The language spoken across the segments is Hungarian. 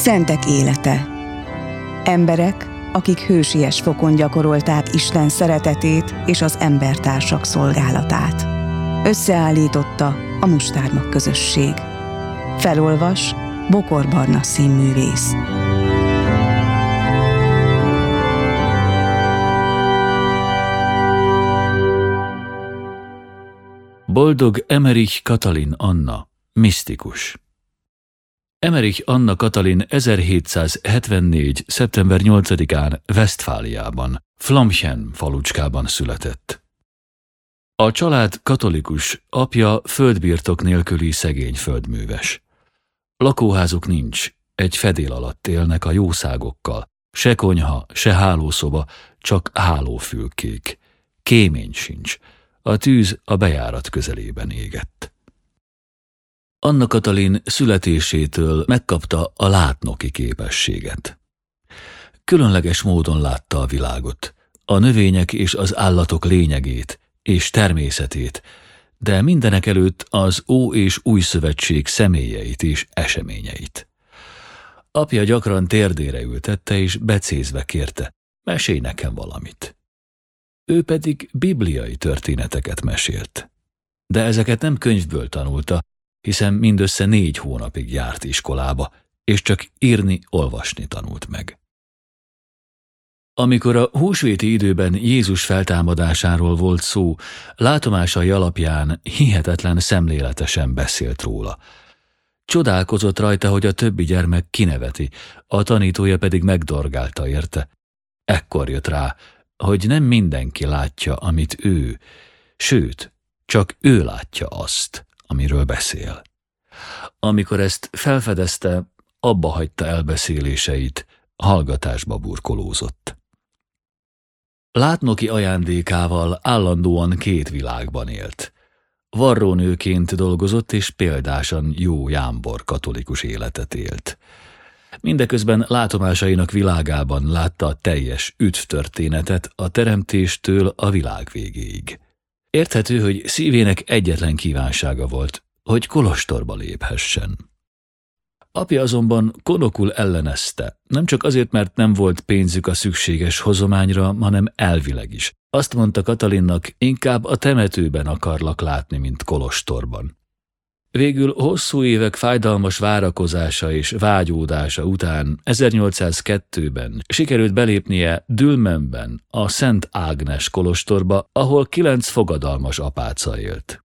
Szentek élete. Emberek, akik hősies fokon gyakorolták Isten szeretetét és az embertársak szolgálatát. Összeállította a Mustármag közösség. Felolvas Bokor Barna színművész. Boldog Emerich Katalin Anna, misztikus. Emerich Anna Katalin 1774. szeptember 8-án Westfáliában, Flamchen falucskában született. A család katolikus, apja földbirtok nélküli szegény földműves. Lakóházuk nincs, egy fedél alatt élnek a jószágokkal, se konyha, se hálószoba, csak hálófülkék. Kémény sincs, a tűz a bejárat közelében égett. Anna Katalin születésétől megkapta a látnoki képességet. Különleges módon látta a világot, a növények és az állatok lényegét és természetét, de mindenekelőtt az Ó- és Új Szövetség személyeit és eseményeit. Apja gyakran térdére ültette és becézve kérte, mesélj nekem valamit. Ő pedig bibliai történeteket mesélt. De ezeket nem könyvből tanulta, hiszen mindössze 4 hónapig járt iskolába, és csak írni, olvasni tanult meg. Amikor a húsvéti időben Jézus feltámadásáról volt szó, látomásai alapján hihetetlen szemléletesen beszélt róla. Csodálkozott rajta, hogy a többi gyermek kineveti, a tanítója pedig megdorgálta érte. Ekkor jött rá, hogy nem mindenki látja, amit ő, sőt, csak ő látja azt, amiről beszél. Amikor ezt felfedezte, abba hagyta elbeszéléseit, hallgatásba burkolózott. Látnoki ajándékával állandóan 2 világban élt. Varrónőként dolgozott és példásan jó jámbor katolikus életet élt. Mindeközben látomásainak világában látta a teljes üdvtörténetet a teremtéstől a világ végéig. Érthető, hogy szívének egyetlen kívánsága volt, hogy kolostorba léphessen. Apja azonban konokul ellenezte, nem csak azért, mert nem volt pénzük a szükséges hozományra, hanem elvileg is. Azt mondta Katalinnak, inkább a temetőben akarlak látni, mint kolostorban. Végül hosszú évek fájdalmas várakozása és vágyódása után 1802-ben sikerült belépnie Dülmenben, a Szent Ágnes kolostorba, ahol 9 fogadalmas apáca élt.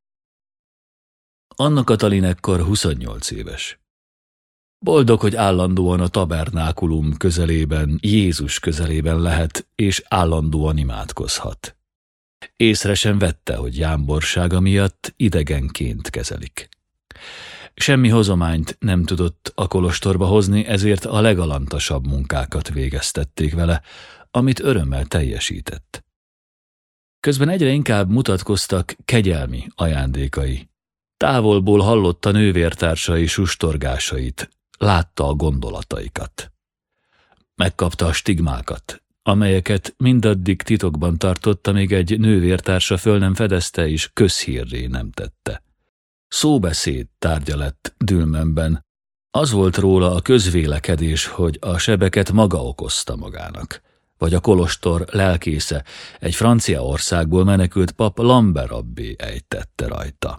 Anna Katalin ekkor 28 éves. Boldog, hogy állandóan a tabernákulum közelében, Jézus közelében lehet, és állandóan imádkozhat. Észre sem vette, hogy jámborsága miatt idegenként kezelik. Semmi hozományt nem tudott a kolostorba hozni, ezért a legalantasabb munkákat végeztették vele, amit örömmel teljesített. Közben egyre inkább mutatkoztak kegyelmi ajándékai. Távolból hallotta nővértársai sustorgásait, látta a gondolataikat. Megkapta a stigmákat, amelyeket mindaddig titokban tartotta, míg egy nővértársa föl nem fedezte és közhírré nem tette. Szóbeszéd tárgya lett Dülmenben. Az volt róla a közvélekedés, hogy a sebeket maga okozta magának, vagy a kolostor lelkésze, egy Franciaországból menekült pap Lambert abbé ejtette rajta.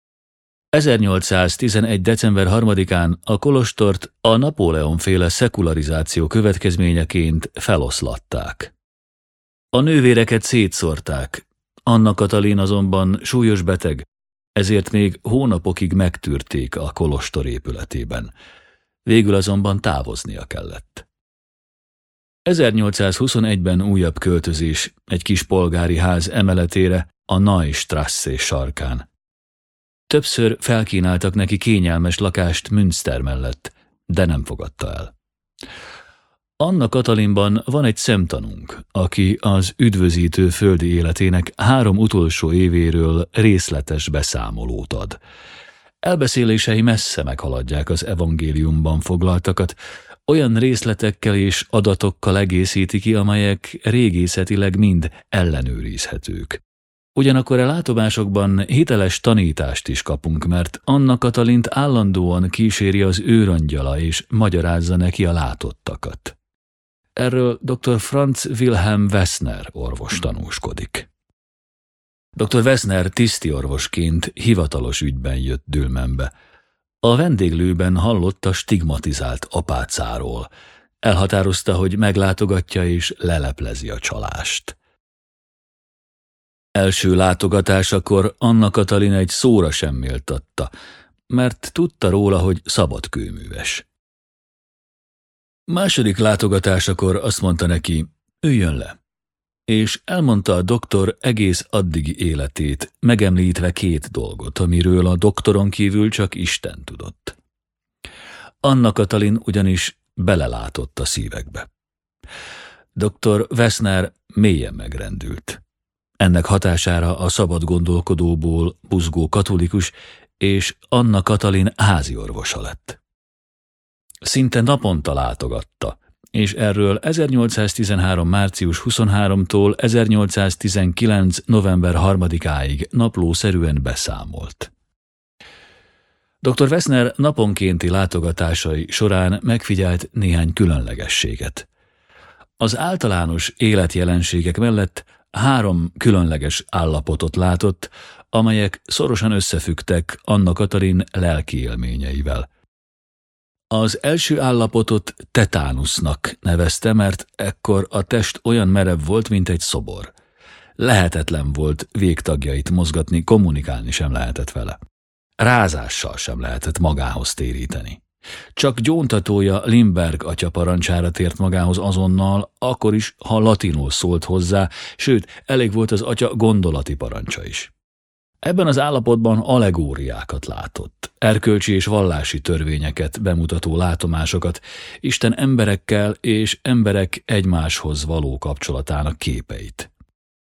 1811. december 3-án a kolostort a Napóleon-féle szekularizáció következményeként feloszlatták. A nővéreket szétszórták, Anna Katalin azonban súlyos beteg, ezért még hónapokig megtűrték a kolostor épületében. Végül azonban távoznia kellett. 1821-ben újabb költözés egy kis polgári ház emeletére a Neustrasse sarkán. Többször felkínáltak neki kényelmes lakást Münster mellett, de nem fogadta el. Anna Katalinban van egy szemtanúnk, aki az üdvözítő földi életének 3 utolsó évéről részletes beszámolót ad. Elbeszélései messze meghaladják az evangéliumban foglaltakat, olyan részletekkel és adatokkal egészíti ki, amelyek régészetileg mind ellenőrizhetők. Ugyanakkor a látomásokban hiteles tanítást is kapunk, mert Anna Katalint állandóan kíséri az őrangyala és magyarázza neki a látottakat. Erről dr. Franz Wilhelm Wessner orvos tanúskodik. Dr. Wessner tisztiorvosként hivatalos ügyben jött Dülmenbe. A vendéglőben hallott a stigmatizált apácáról. Elhatározta, hogy meglátogatja és leleplezi a csalást. Első látogatásakor Anna Katalin egy szóra sem méltatta, mert tudta róla, hogy szabadkőműves. Második látogatásakor azt mondta neki, üljön le, és elmondta a doktor egész addigi életét, megemlítve 2 dolgot, amiről a doktoron kívül csak Isten tudott. Anna Katalin ugyanis belelátott a szívekbe. Dr. Wessner mélyen megrendült. Ennek hatására a szabad gondolkodóból buzgó katolikus és Anna Katalin háziorvosa lett. Szinte naponta látogatta, és erről 1813. március 23-tól 1819. november 3-áig naplószerűen beszámolt. Dr. Wessner naponkénti látogatásai során megfigyelt néhány különlegességet. Az általános életjelenségek mellett 3 különleges állapotot látott, amelyek szorosan összefüggtek Anna Katalin lelki élményeivel. Az első állapotot tetánusznak nevezte, mert ekkor a test olyan merev volt, mint egy szobor. Lehetetlen volt végtagjait mozgatni, kommunikálni sem lehetett vele. Rázással sem lehetett magához téríteni. Csak gyóntatója Limberg atya parancsára tért magához azonnal, akkor is, ha latinul szólt hozzá, sőt, elég volt az atya gondolati parancsa is. Ebben az állapotban allegóriákat látott, erkölcsi és vallási törvényeket bemutató látomásokat, Isten emberekkel és emberek egymáshoz való kapcsolatának képeit.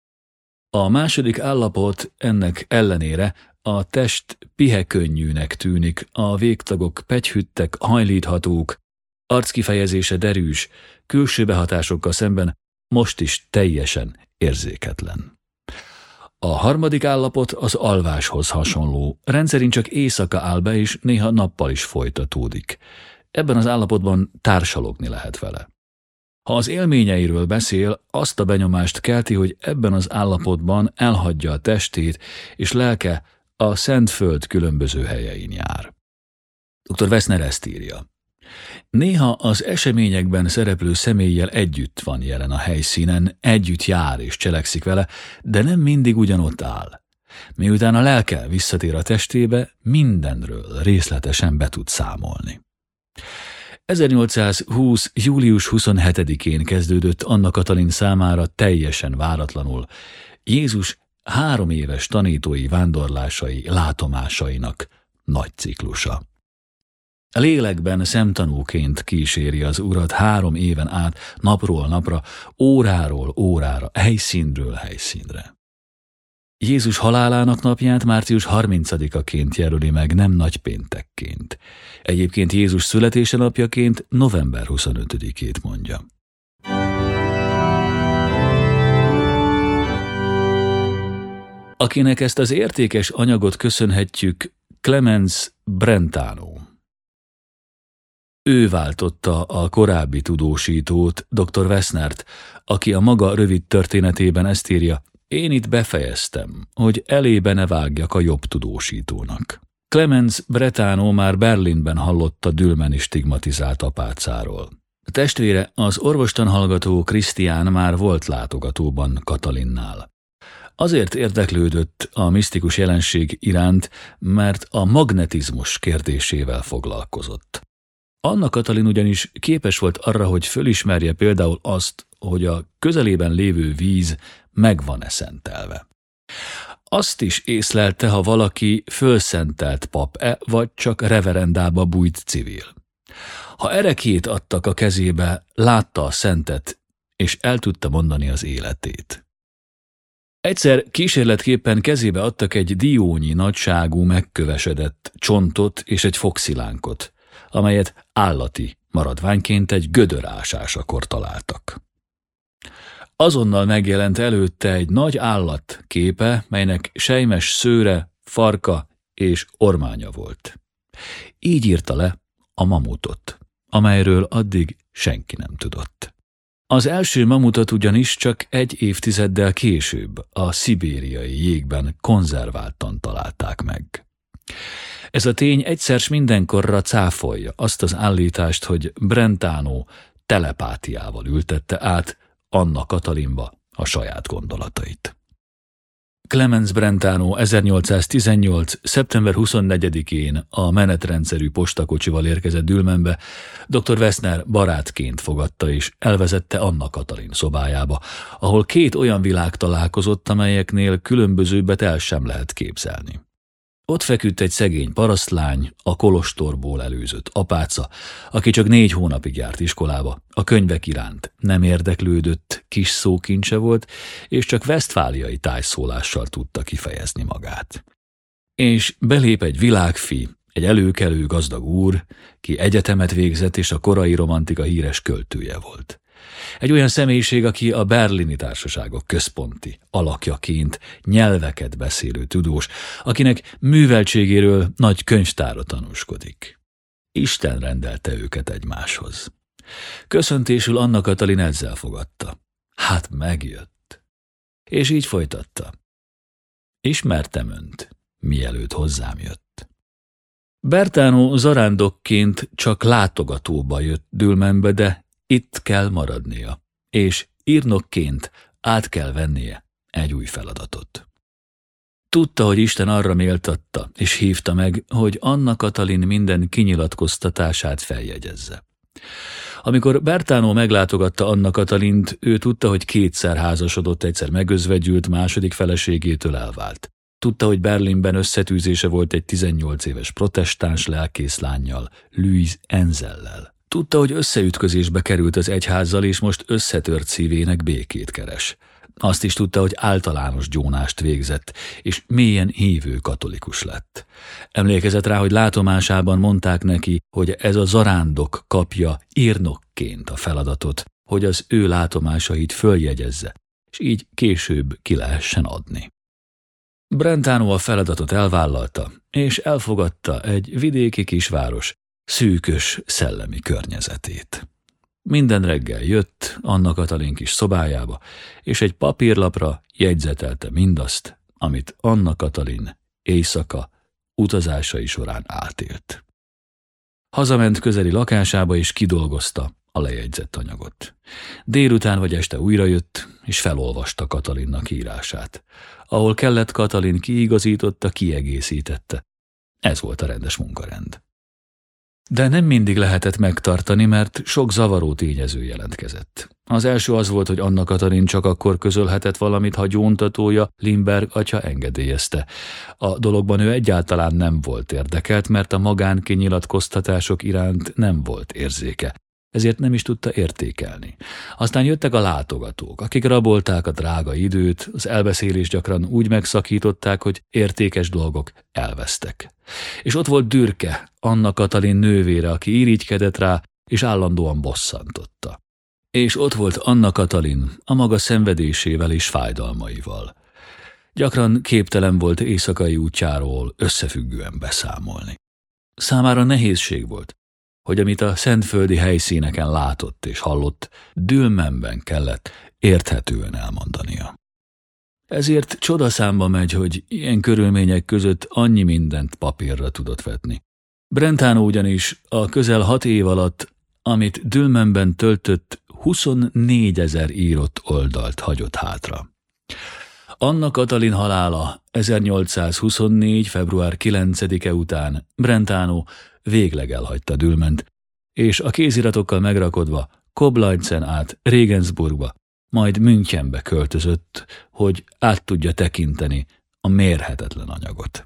A második állapot ennek ellenére a test pihekönnyűnek tűnik, a végtagok pegyhüttek, hajlíthatók, arckifejezése derűs, külső behatásokkal szemben most is teljesen érzéketlen. A harmadik állapot az alváshoz hasonló, rendszerint csak éjszaka áll be, és néha nappal is folytatódik. Ebben az állapotban társalogni lehet vele. Ha az élményeiről beszél, azt a benyomást kelti, hogy ebben az állapotban elhagyja a testét, és lelke a Szentföld különböző helyein jár. Dr. Wessner ezt írja. Néha az eseményekben szereplő személlyel együtt van jelen a helyszínen, együtt jár és cselekszik vele, de nem mindig ugyanott áll. Miután a lelke visszatér a testébe, mindenről részletesen be tud számolni. 1820. július 27-én kezdődött Anna Katalin számára teljesen váratlanul Jézus 3 éves tanítói vándorlásai látomásainak nagy ciklusa. A lélekben szemtanúként kíséri az Urat 3 éven át, napról napra, óráról órára, helyszínről helyszínre. Jézus halálának napját március 30-aként jelöli meg, nem nagypéntekként. Egyébként Jézus születése napjaként november 25-ét mondja. Akinek ezt az értékes anyagot köszönhetjük, Clemens Brentano. Ő váltotta a korábbi tudósítót, dr. Wessnert, aki a maga rövid történetében ezt írja, én itt befejeztem, hogy elébe ne vágjak a jobb tudósítónak. Clemens Brentano már Berlinben hallott a dülmeni stigmatizált apácáról. A testvére, az orvostanhallgató Krisztián már volt látogatóban Katalinnál. Azért érdeklődött a misztikus jelenség iránt, mert a magnetizmus kérdésével foglalkozott. Anna Katalin ugyanis képes volt arra, hogy fölismerje például azt, hogy a közelében lévő víz meg van-e szentelve. Azt is észlelte, ha valaki fölszentelt pap-e, vagy csak reverendába bújt civil. Ha erekét adtak a kezébe, látta a szentet, és el tudta mondani az életét. Egyszer kísérletképpen kezébe adtak egy diónyi nagyságú megkövesedett csontot és egy fogszilánkot, amelyet állati maradványként egy gödör ásásakor találtak. Azonnal megjelent előtte egy nagy állat képe, melynek selymes szőre, farka és ormánya volt. Így írta le a mamutot, amelyről addig senki nem tudott. Az első mamutot ugyanis csak 1 évtizeddel később a szibériai jégben konzerváltan találták meg. Ez a tény egyszer s mindenkorra cáfolja azt az állítást, hogy Brentano telepátiával ültette át Anna Katalinba a saját gondolatait. Clemens Brentano 1818. szeptember 24-én a menetrendszerű postakocsival érkezett Dülmenbe, dr. Wessner barátként fogadta és elvezette Anna Katalin szobájába, ahol 2 olyan világ találkozott, amelyeknél különbözőbbet el sem lehet képzelni. Ott feküdt egy szegény parasztlány, a kolostorból előzött apáca, aki csak 4 hónapig járt iskolába, a könyvek iránt nem érdeklődött, kis szókincse volt, és csak vesztfáliai tájszólással tudta kifejezni magát. És belép egy világfi, egy előkelő gazdag úr, ki egyetemet végzett és a korai romantika híres költője volt. Egy olyan személyiség, aki a berlini társaságok központi alakjaként nyelveket beszélő tudós, akinek műveltségéről nagy könyvtára tanúskodik. Isten rendelte őket egymáshoz. Köszöntésül Anna Katalin ezzel fogadta. Hát megjött. És így folytatta. Ismertem önt, mielőtt hozzám jött. Brentano zarándokként csak látogatóba jött Dülmenbe, de itt kell maradnia, és írnokként át kell vennie egy új feladatot. Tudta, hogy Isten arra méltatta, és hívta meg, hogy Anna Katalin minden kinyilatkoztatását feljegyezze. Amikor Brentano meglátogatta Anna Katalint, ő tudta, hogy 2-szer házasodott, egyszer megözvegyült, második feleségétől elvált. Tudta, hogy Berlinben összetűzése volt egy 18 éves protestáns lelkészlánnyal, Louise Enzellel. Tudta, hogy összeütközésbe került az egyházzal, és most összetört szívének békét keres. Azt is tudta, hogy általános gyónást végzett, és mélyen hívő katolikus lett. Emlékezett rá, hogy látomásában mondták neki, hogy ez a zarándok kapja írnokként a feladatot, hogy az ő látomásait följegyezze, és így később ki lehessen adni. Brentano a feladatot elvállalta, és elfogadta egy vidéki kisváros szűkös szellemi környezetét. Minden reggel jött Anna Katalin kis szobájába, és egy papírlapra jegyzetelte mindazt, amit Anna Katalin éjszaka utazásai során átélt. Hazament közeli lakásába, és kidolgozta a lejegyzett anyagot. Délután vagy este újra jött, és felolvasta Katalinnak írását. Ahol kellett, Katalin kiigazította, kiegészítette. Ez volt a rendes munkarend. De nem mindig lehetett megtartani, mert sok zavaró tényező jelentkezett. Az első az volt, hogy Anna Katalin csak akkor közölhetett valamit, ha gyóntatója, Limberg atya engedélyezte. A dologban ő egyáltalán nem volt érdekelt, mert a magánkinyilatkoztatások iránt nem volt érzéke. Ezért nem is tudta értékelni. Aztán jöttek a látogatók, akik rabolták a drága időt, az elbeszélést gyakran úgy megszakították, hogy értékes dolgok elvesztek. És ott volt Dürke, Anna Katalin nővére, aki irigykedett rá, és állandóan bosszantotta. És ott volt Anna Katalin, a maga szenvedésével és fájdalmaival. Gyakran képtelen volt éjszakai útjáról összefüggően beszámolni. Számára nehézség volt, hogy amit a szentföldi helyszíneken látott és hallott, Dülmenben kellett érthetően elmondania. Ezért csodaszámba megy, hogy ilyen körülmények között annyi mindent papírra tudott vetni. Brentano ugyanis a közel 6 év alatt, amit Dülmenben töltött, 24 000 írott oldalt hagyott hátra. Anna Katalin halála 1824. február 9-e után Brentano végleg elhagyta Dülment, és a kéziratokkal megrakodva Koblajcen át Regensburgba, majd Münchenbe költözött, hogy át tudja tekinteni a mérhetetlen anyagot.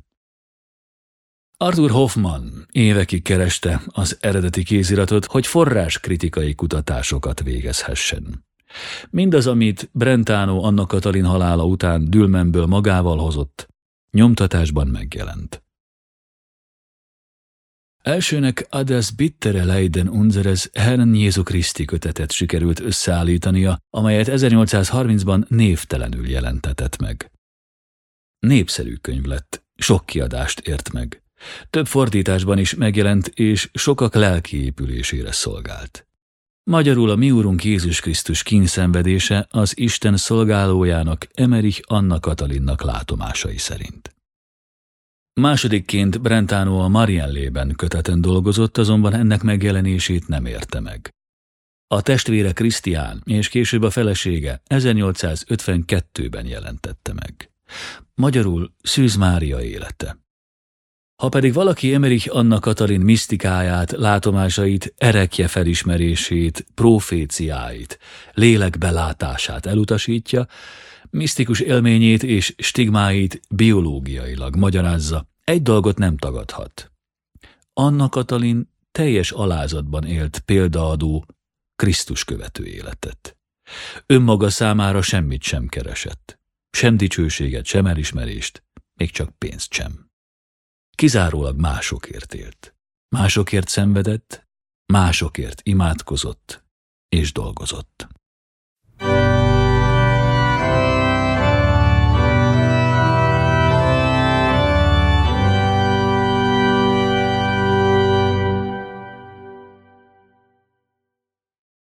Arthur Hoffmann évekig kereste az eredeti kéziratot, hogy forráskritikai kutatásokat végezhessen. Mindaz, amit Brentano Anna Katalin halála után Dülmenből magával hozott, nyomtatásban megjelent. Elsőnek Adas bittere Leiden unseres Herrn Jézu Christi kötetet sikerült összeállítania, amelyet 1830-ban névtelenül jelentetett meg. Népszerű könyv lett, sok kiadást ért meg. Több fordításban is megjelent, és sokak lelkiépülésére szolgált. Magyarul a mi Úrunk Jézus Krisztus kínszenvedése az Isten szolgálójának, Emerich Anna Katalinnak látomásai szerint. Másodikként Brentano a Marienlében köteten dolgozott, azonban ennek megjelenését nem érte meg. A testvére Krisztián és később a felesége 1852-ben jelentette meg. Magyarul Szűz Mária élete. Ha pedig valaki Emerich Anna Katalin misztikáját, látomásait, erekje felismerését, proféciáit, lélekbelátását elutasítja, misztikus élményét és stigmáit biológiailag magyarázza, egy dolgot nem tagadhat. Anna Katalin teljes alázatban élt példaadó, Krisztus követő életet. Önmaga számára semmit sem keresett. Sem dicsőséget, sem elismerést, még csak pénzt sem. Kizárólag másokért élt. Másokért szenvedett, másokért imádkozott és dolgozott.